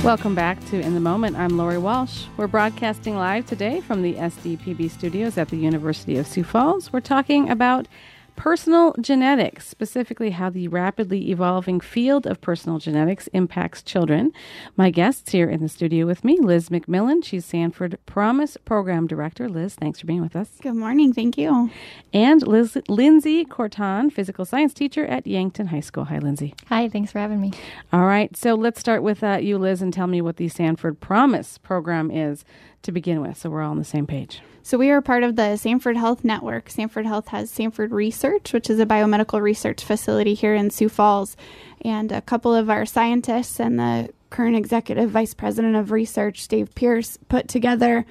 Welcome back to In the Moment. I'm Lori Walsh. We're broadcasting live today from the SDPB studios at the University of Sioux Falls. We're talking about personal genetics, specifically how the rapidly evolving field of personal genetics impacts children. My guests here in the studio with me, Liz McMillan. She's Sanford Promise Program Director. Liz, thanks for being with us. Good morning. Thank you. And Lindsay Corton, Physical Science Teacher at Yankton High School. Hi, Lindsay. Hi, thanks for having me. All right, so let's start with you, Liz, and tell me what the Sanford Promise Program is to begin with, so we're all on the same page. So we are part of the Sanford Health Network. Sanford Health has Sanford Research, which is a biomedical research facility here in Sioux Falls. And a couple of our scientists and the current executive vice president of research, Dave Pierce, put together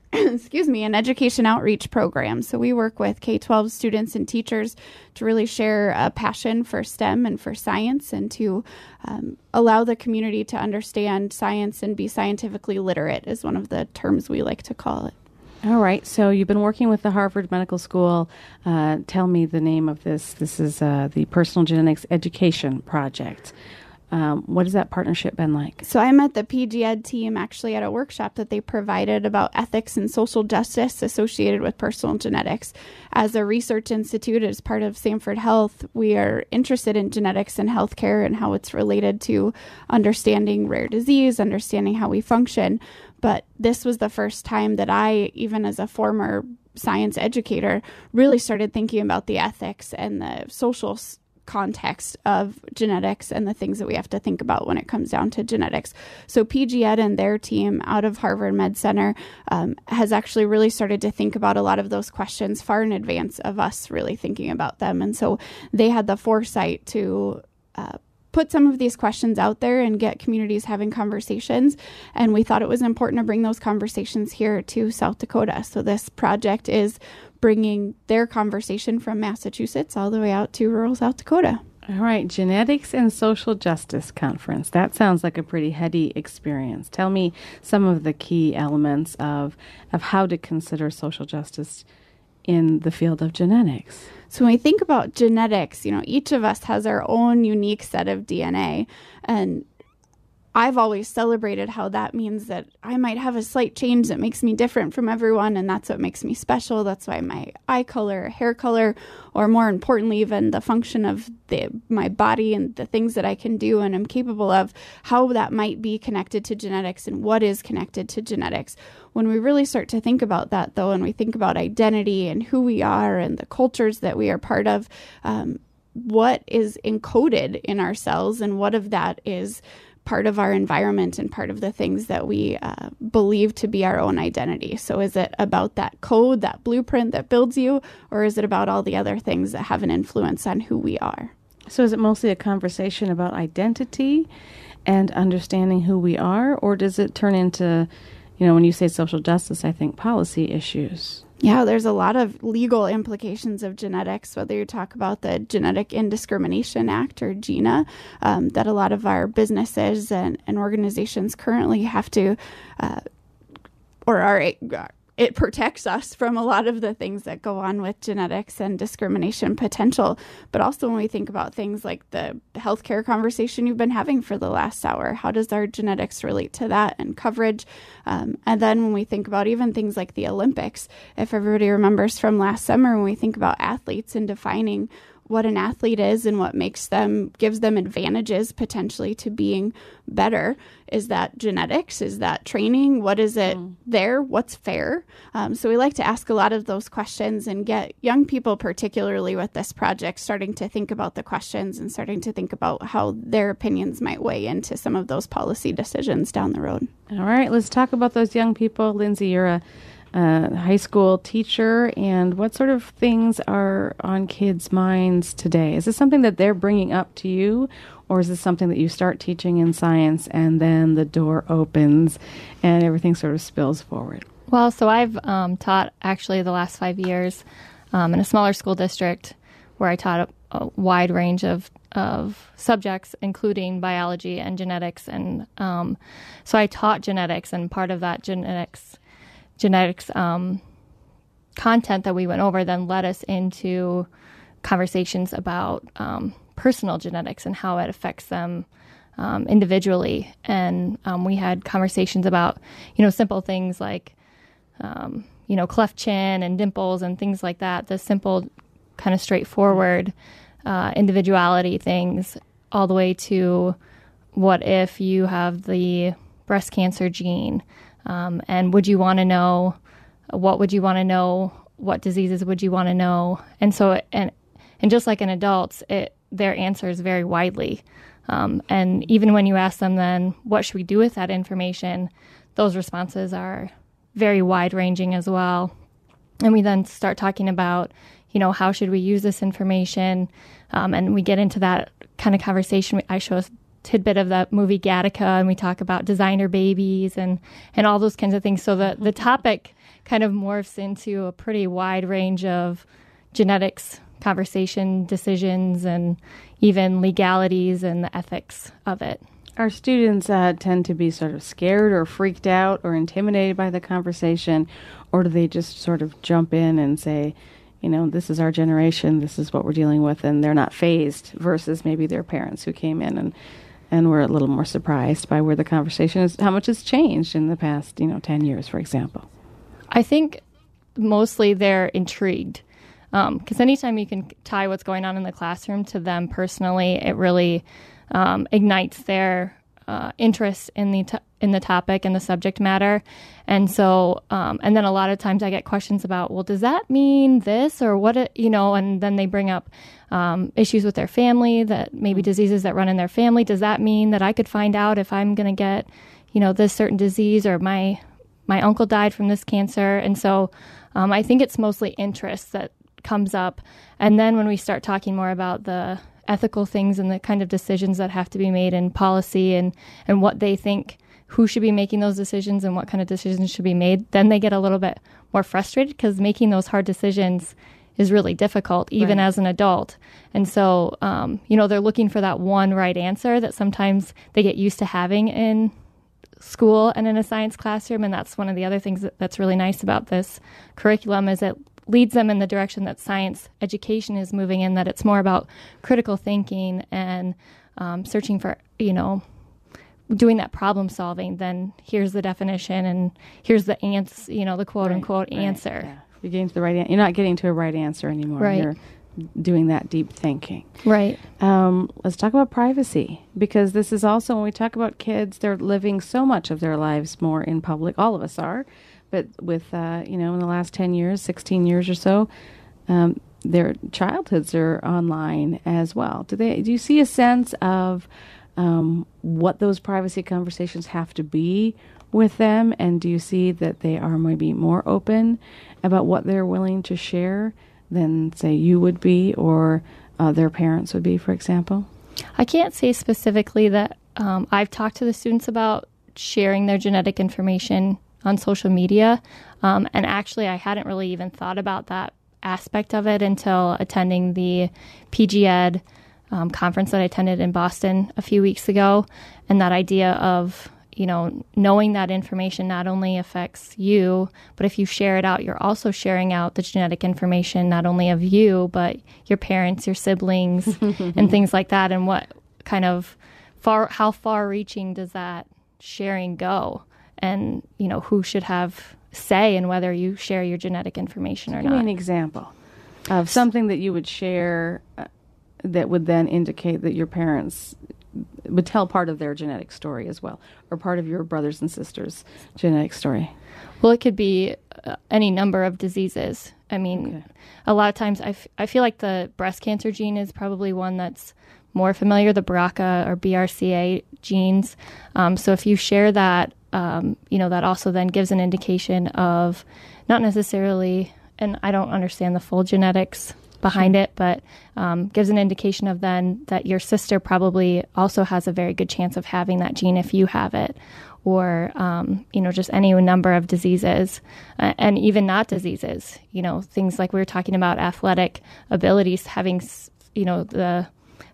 an education outreach program. So we work with K-12 students and teachers to really share a passion for STEM and for science, and to allow the community to understand science and be scientifically literate is one of the terms we like to call it. All right. So you've been working with the Harvard Medical School. Tell me the name of this. This is the Personal Genetics Education Project. What has that partnership been like? So I met the PG Ed team actually at a workshop that they provided about ethics and social justice associated with personal genetics. As a research institute, as part of Sanford Health, we are interested in genetics and healthcare and how it's related to understanding rare disease, understanding how we function. But this was the first time that I, even as a former science educator, really started thinking about the ethics and the social context of genetics and the things that we have to think about when it comes down to genetics. So PG Ed and their team out of Harvard Med Center has actually really started to think about a lot of those questions far in advance of us really thinking about them. And so they had the foresight to put some of these questions out there and get communities having conversations. And we thought it was important to bring those conversations here to South Dakota. So this project is bringing their conversation from Massachusetts all the way out to rural South Dakota. All right, Genetics and Social Justice Conference. That sounds like a pretty heady experience. Tell me some of the key elements of how to consider social justice in the field of genetics. So when we think about genetics, each of us has our own unique set of DNA. And I've always celebrated how that means that I might have a slight change that makes me different from everyone, and that's what makes me special. That's why my eye color, hair color, or more importantly, even the function of my body and the things that I can do and am capable of, how that might be connected to genetics and what is connected to genetics. When we really start to think about that, though, and we think about identity and who we are and the cultures that we are part of, what is encoded in our cells and what of that is part of our environment and part of the things that we believe to be our own identity. So is it about that code, that blueprint that builds you, or is it about all the other things that have an influence on who we are? So is it mostly a conversation about identity and understanding who we are, or does it turn into, when you say social justice, I think policy issues? Yeah, there's a lot of legal implications of genetics, whether you talk about the Genetic Indiscrimination Act or GINA, that a lot of our businesses and organizations currently have to, it protects us from a lot of the things that go on with genetics and discrimination potential. But also when we think about things like the healthcare conversation you've been having for the last hour, how does our genetics relate to that and coverage? And then when we think about even things like the Olympics, if everybody remembers from last summer, when we think about athletes and defining what an athlete is and what gives them advantages potentially to being better. Is that genetics? Is that training? What is it there? What's fair? So we like to ask a lot of those questions and get young people, particularly with this project, starting to think about the questions and starting to think about how their opinions might weigh into some of those policy decisions down the road. All right, let's talk about those young people. Lindsay, you're a high school teacher, and what sort of things are on kids' minds today? Is this something that they're bringing up to you, or is this something that you start teaching in science and then the door opens and everything sort of spills forward? Well, so I've taught actually the last 5 years in a smaller school district where I taught a wide range of subjects, including biology and genetics. And so I taught genetics, and part of that genetics content that we went over then led us into conversations about personal genetics and how it affects them individually. And we had conversations about, simple things like, cleft chin and dimples and things like that, the simple kind of straightforward individuality things, all the way to what if you have the breast cancer gene, and would you want to know, what would you want to know, what diseases would you want to know? And so, and just like in adults, their answers vary widely. And even when you ask them then, what should we do with that information? Those responses are very wide-ranging as well. And we then start talking about, how should we use this information? And we get into that kind of conversation. I show a tidbit of the movie Gattaca, and we talk about designer babies and all those kinds of things. So the topic kind of morphs into a pretty wide range of genetics conversation, decisions, and even legalities and the ethics of it. Our students tend to be sort of scared or freaked out or intimidated by the conversation, or do they just sort of jump in and say, this is our generation, this is what we're dealing with, and they're not fazed, versus maybe their parents who came in and were a little more surprised by where the conversation is, how much has changed in the past, 10 years, for example? I think mostly they're intrigued. Because anytime you can tie what's going on in the classroom to them personally, it really ignites their interest in the topic and the subject matter. And so, and then a lot of times I get questions about, well, does that mean this or what? And then they bring up issues with their family, that maybe diseases that run in their family. Does that mean that I could find out if I'm going to get, this certain disease, or my uncle died from this cancer? And so, I think it's mostly interest that comes up. And then when we start talking more about the ethical things and the kind of decisions that have to be made in policy and what they think, who should be making those decisions and what kind of decisions should be made, then they get a little bit more frustrated, because making those hard decisions is really difficult, even as an adult. And so, they're looking for that one right answer that sometimes they get used to having in school and in a science classroom. And that's one of the other things that's really nice about this curriculum, is it leads them in the direction that science education is moving in, that it's more about critical thinking and searching for, doing that problem solving. Then here's the definition and here's the answer, the quote unquote answer. Yeah. You're getting to the right. You're not getting to a right answer anymore. Right. You're doing that deep thinking. Right. Let's talk about privacy, because this is also, when we talk about kids, they're living so much of their lives more in public. All of us are. But with, in the last 10 years, 16 years or so, their childhoods are online as well. Do you see a sense of what those privacy conversations have to be with them? And do you see that they are maybe more open about what they're willing to share than, say, you would be, or their parents would be, for example? I can't say specifically that I've talked to the students about sharing their genetic information on social media. And actually, I hadn't really even thought about that aspect of it until attending the PG Ed conference that I attended in Boston a few weeks ago. And that idea of, knowing that information not only affects you, but if you share it out, you're also sharing out the genetic information, not only of you, but your parents, your siblings, and things like that. And what kind of how far reaching does that sharing go? And, who should have say in whether you share your genetic information or not. Give me an example of something that you would share that would then indicate that your parents would tell part of their genetic story as well, or part of your brothers and sisters' genetic story. Well, it could be any number of diseases. I mean, A lot of times I feel like the breast cancer gene is probably one that's more familiar, the BRCA or BRCA genes. So if you share that, that also then gives an indication of not necessarily, and I don't understand the full genetics behind it, but gives an indication of then that your sister probably also has a very good chance of having that gene if you have it, or, just any number of diseases, and even not diseases, things like we were talking about athletic abilities, having, the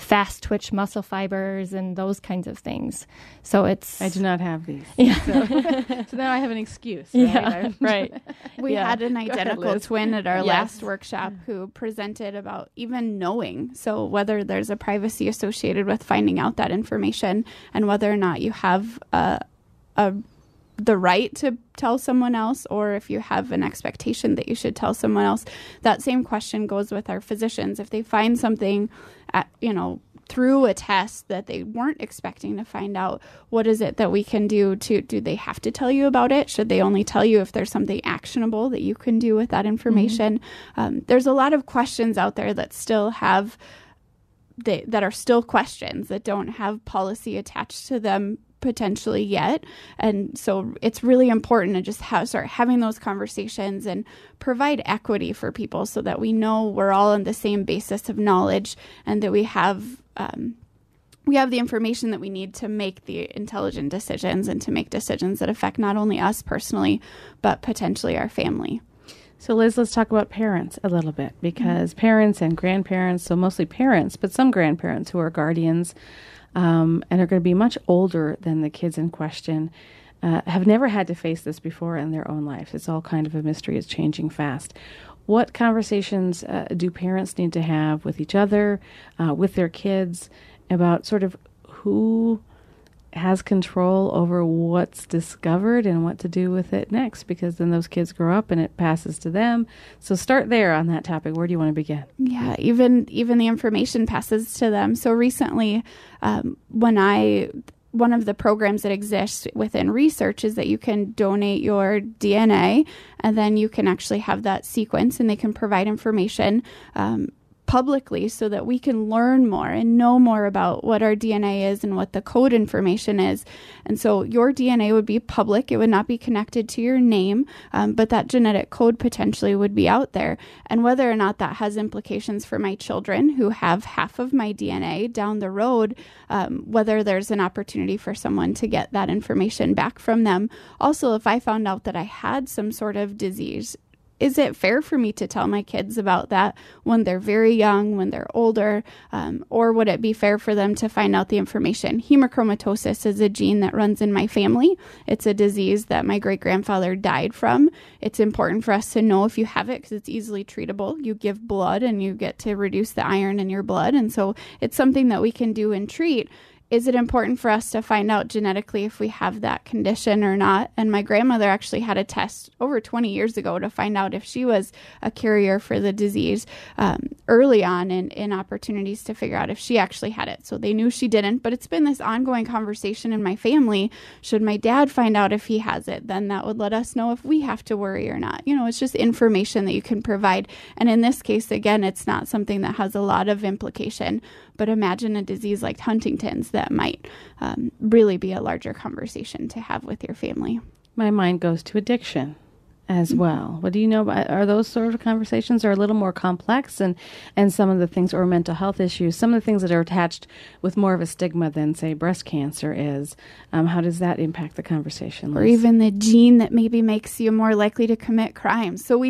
fast twitch muscle fibers and those kinds of things. So I do not have these. Yeah. So now I have an excuse. Right? Yeah, right. We had an identical twin at our Yes. last workshop who presented about even knowing. So whether there's a privacy associated with finding out that information and whether or not you have the right to tell someone else, or if you have an expectation that you should tell someone else. That same question goes with our physicians. If they find something, through a test that they weren't expecting to find out, what is it that we can do do they have to tell you about it? Should they only tell you if there's something actionable that you can do with that information? There's a lot of questions out there that still have, that are still questions that don't have policy attached to them potentially yet. And so it's really important to just start having those conversations and provide equity for people so that we know we're all on the same basis of knowledge and that we have the information that we need to make the intelligent decisions and to make decisions that affect not only us personally, but potentially our family. So Liz, let's talk about parents a little bit, because parents and grandparents, so mostly parents, but some grandparents who are guardians, and are going to be much older than the kids in question, have never had to face this before in their own life. It's all kind of a mystery. It's changing fast. What conversations do parents need to have with each other, with their kids, about sort of who has control over what's discovered and what to do with it next? Because then those kids grow up and it passes to them. So start there on that topic. Where do you want to begin? Yeah, even the information passes to them. So recently, one of the programs that exists within research is that you can donate your DNA, and then you can actually have that sequence, and they can provide information publicly so that we can learn more and know more about what our DNA is and what the code information is. And so your DNA would be public. It would not be connected to your name, but that genetic code potentially would be out there. And whether or not that has implications for my children who have half of my DNA down the road, whether there's an opportunity for someone to get that information back from them. Also, if I found out that I had some sort of disease, is it fair for me to tell my kids about that when they're very young, when they're older, or would it be fair for them to find out the information? Hemochromatosis is a gene that runs in my family. It's a disease that my great-grandfather died from. It's important for us to know if you have it because it's easily treatable. You give blood and you get to reduce the iron in your blood, and so it's something that we can do and treat. Is it important for us to find out genetically if we have that condition or not? And my grandmother actually had a test over 20 years ago to find out if she was a carrier for the disease early on in opportunities to figure out if she actually had it. So they knew she didn't, but it's been this ongoing conversation in my family. Should my dad find out if he has it, then that would let us know if we have to worry or not. You know, it's just information that you can provide. And in this case, again, it's not something that has a lot of implication. But imagine a disease like Huntington's that might really be a larger conversation to have with your family. My mind goes to addiction as well. What do you know about, are those sort of conversations are a little more complex, and some of the things, or mental health issues, some of the things that are attached with more of a stigma than, say, breast cancer is, how does that impact the conversation, Liz? Or even the gene that maybe makes you more likely to commit crimes. So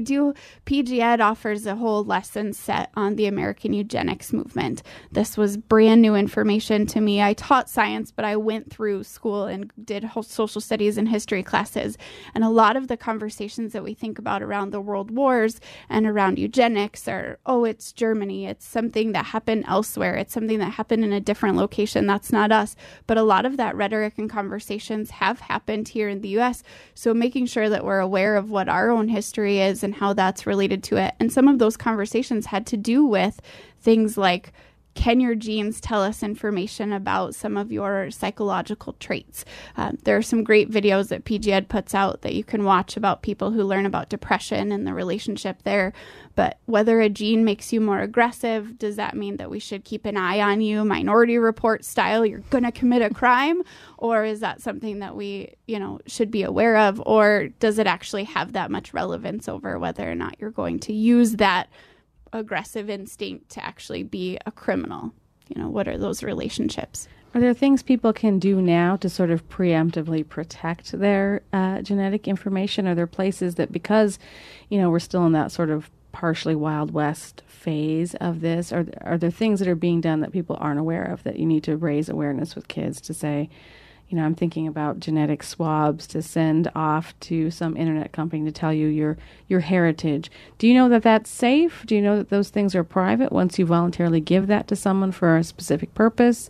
PG Ed offers a whole lesson set on the American eugenics movement. This was brand new information to me. I taught science, but I went through school and did social studies and history classes. And a lot of the conversations that we think about around the world wars and around eugenics are, it's Germany. It's something that happened elsewhere. It's something that happened in a different location. That's not us. But a lot of that rhetoric and conversations have happened here in the U.S. So making sure that we're aware of what our own history is and how that's related to it. And some of those conversations had to do with things like, can your genes tell us information about some of your psychological traits? There are some great videos that PG Ed puts out that you can watch about people who learn about depression and the relationship there. But whether a gene makes you more aggressive, does that mean that we should keep an eye on you, Minority Report style, you're going to commit a crime? Or is that something that we, should be aware of? Or does it actually have that much relevance over whether or not you're going to use that aggressive instinct to actually be a criminal? What are those relationships? Are there things people can do now to sort of preemptively protect their genetic information? Are there places that, because, we're still in that sort of partially Wild West phase of this? Are there things that are being done that people aren't aware of that you need to raise awareness with kids to say, I'm thinking about genetic swabs to send off to some internet company to tell you your heritage. Do you know that that's safe? Do you know that those things are private once you voluntarily give that to someone for a specific purpose?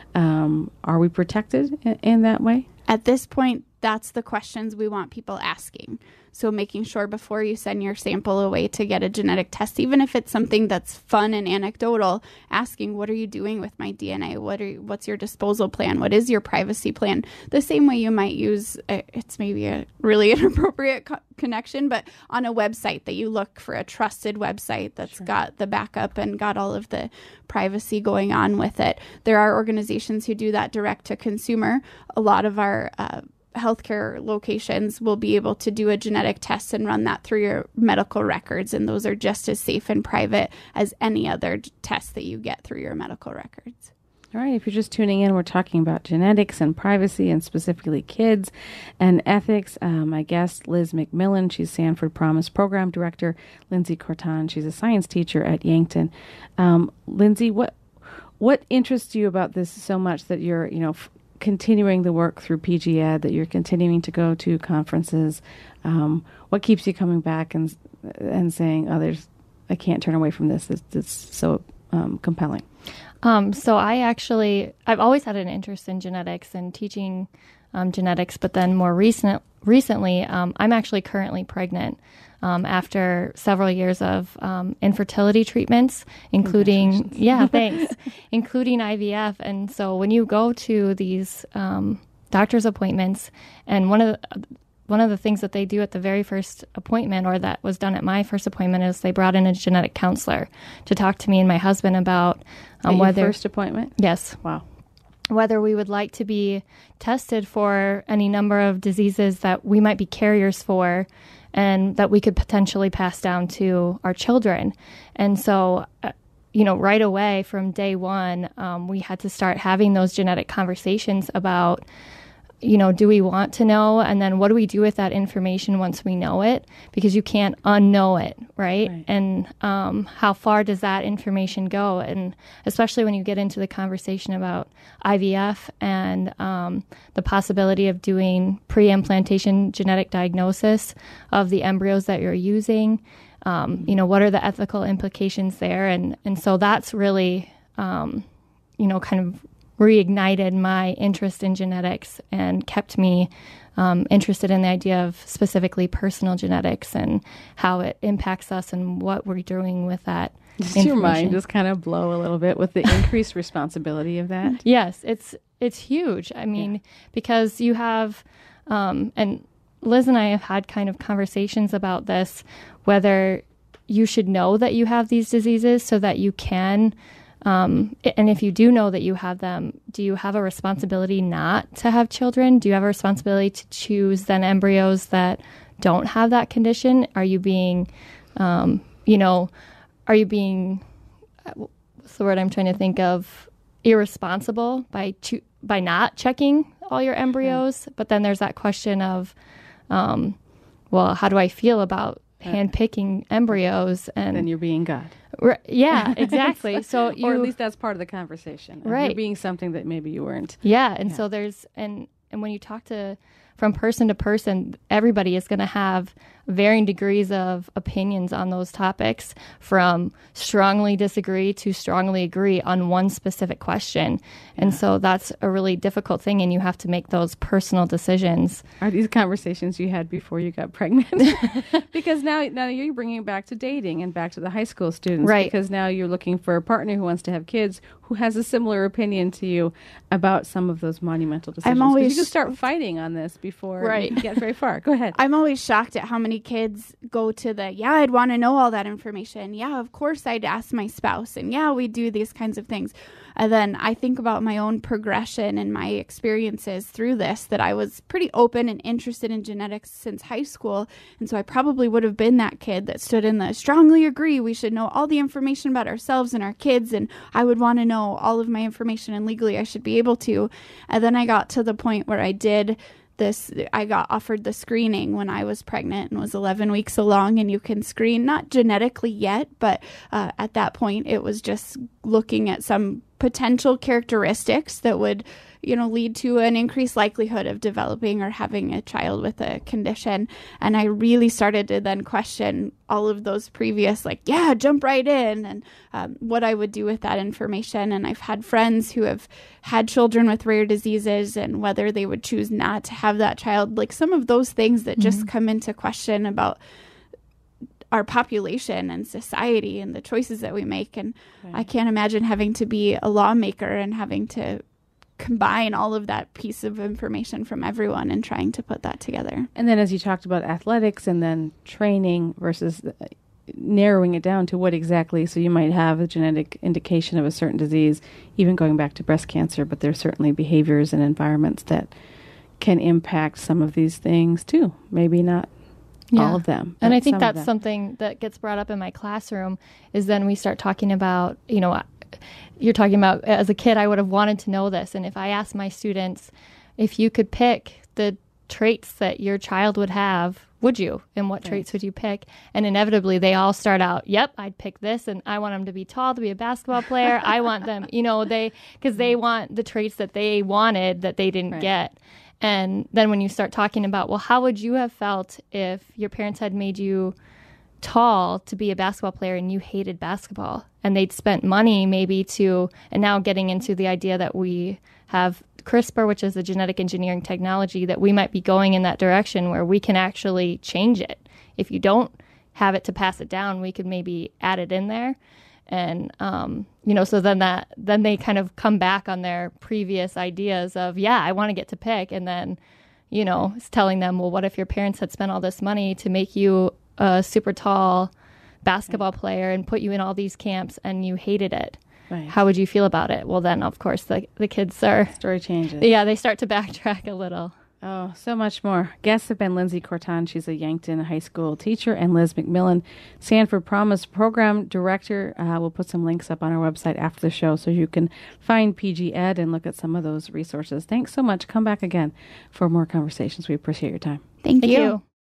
Are we protected in that way? At this point, that's the questions we want people asking. So making sure before you send your sample away to get a genetic test, even if it's something that's fun and anecdotal, asking, what are you doing with my DNA? What's your disposal plan? What is your privacy plan? The same way you might use, it's maybe a really inappropriate connection, but on a website that you look for a trusted website that's got the backup and got all of the privacy going on with it. There are organizations who do that direct to consumer. A lot of our healthcare locations will be able to do a genetic test and run that through your medical records, and those are just as safe and private as any other test that you get through your medical records. All right, if you're just tuning in, we're talking about genetics and privacy, and specifically kids and ethics. My guest, Liz McMillan, she's Sanford Promise Program Director. Lindsay Corton, she's a science teacher at Yankton. Lindsay, what interests you about this so much that you're, continuing the work through PG Ed, that you're continuing to go to conferences? What keeps you coming back and saying, I can't turn away from this. It's so compelling. So I've always had an interest in genetics and teaching genetics, but then more recently, I'm actually currently pregnant after several years of infertility treatments, including, including IVF. And so when you go to these doctor's appointments, and one of the things that they do at the very first appointment, or that was done at my first appointment, is they brought in a genetic counselor to talk to me and my husband about whether your first appointment. Yes. Wow. Whether we would like to be tested for any number of diseases that we might be carriers for, and that we could potentially pass down to our children. And so, right away from day one, we had to start having those genetic conversations about, do we want to know? And then what do we do with that information once we know it? Because you can't unknow it, right? And how far does that information go? And especially when you get into the conversation about IVF and the possibility of doing pre-implantation genetic diagnosis of the embryos that you're using, what are the ethical implications there? And so that's really, kind of reignited my interest in genetics and kept me interested in the idea of specifically personal genetics and how it impacts us and what we're doing with that. Does your mind just kind of blow a little bit with the increased responsibility of that? Yes, it's huge. I mean, because you have, and Liz and I have had kind of conversations about this, whether you should know that you have these diseases so that you can. And if you do know that you have them, do you have a responsibility not to have children? Do you have a responsibility to choose then embryos that don't have that condition? Are you being, what's the word I'm trying to think of? Irresponsible by not checking all your embryos? But then there's that question of, how do I feel about handpicking embryos? And then you're being God. Yeah, exactly. So or at least that's part of the conversation. Right. You're being something that maybe you weren't. Yeah. And so there's, and when you talk from person to person, everybody is going to have varying degrees of opinions on those topics, from strongly disagree to strongly agree on one specific question. And so that's a really difficult thing, and you have to make those personal decisions. Are these conversations you had before you got pregnant? Because now you're bringing it back to dating and back to the high school students. Right. Because now you're looking for a partner who wants to have kids, who has a similar opinion to you about some of those monumental decisions. You can start fighting on this before you get very far. Go ahead. I'm always shocked at how many kids go to I'd want to know all that information. Yeah, of course I'd ask my spouse. And yeah, we do these kinds of things. And then I think about my own progression and my experiences through this, that I was pretty open and interested in genetics since high school. And so I probably would have been that kid that stood in the strongly agree we should know all the information about ourselves and our kids. And I would want to know all of my information, and legally I should be able to. And then I got to the point where I did I got offered the screening when I was pregnant and was 11 weeks along, and you can screen, not genetically yet, but at that point it was just looking at some potential characteristics that would lead to an increased likelihood of developing or having a child with a condition. And I really started to then question all of those previous, jump right in, and what I would do with that information. And I've had friends who have had children with rare diseases and whether they would choose not to have that child, some of those things that just come into question about our population and society and the choices that we make. And I can't imagine having to be a lawmaker and having to combine all of that piece of information from everyone and trying to put that together. And then as you talked about athletics and then training versus narrowing it down to what exactly, so you might have a genetic indication of a certain disease, even going back to breast cancer, but there's certainly behaviors and environments that can impact some of these things too. Maybe not all of them. And I think that's something that gets brought up in my classroom is then we start talking about, you're talking about as a kid, I would have wanted to know this. And if I ask my students, if you could pick the traits that your child would have, would you? And what traits would you pick? And inevitably they all start out, yep, I'd pick this. And I want them to be tall, to be a basketball player. I want them, because they want the traits that they wanted that they didn't get. And then when you start talking about, well, how would you have felt if your parents had made you tall to be a basketball player and you hated basketball, and they'd spent money maybe and now getting into the idea that we have CRISPR, which is a genetic engineering technology, that we might be going in that direction where we can actually change it. If you don't have it to pass it down, we could maybe add it in there. And, so then they kind of come back on their previous ideas of, I want to get to pick. And then, it's telling them, well, what if your parents had spent all this money to make you a super tall basketball player and put you in all these camps and you hated it? Right. How would you feel about it? Well, then, of course, the kids are... Story changes. Yeah, they start to backtrack a little. Oh, so much more. Guests have been Lindsay Corton. She's a Yankton High School teacher, and Liz McMillan, Sanford Promise Program Director. We'll put some links up on our website after the show so you can find PG Ed and look at some of those resources. Thanks so much. Come back again for more conversations. We appreciate your time. Thank you.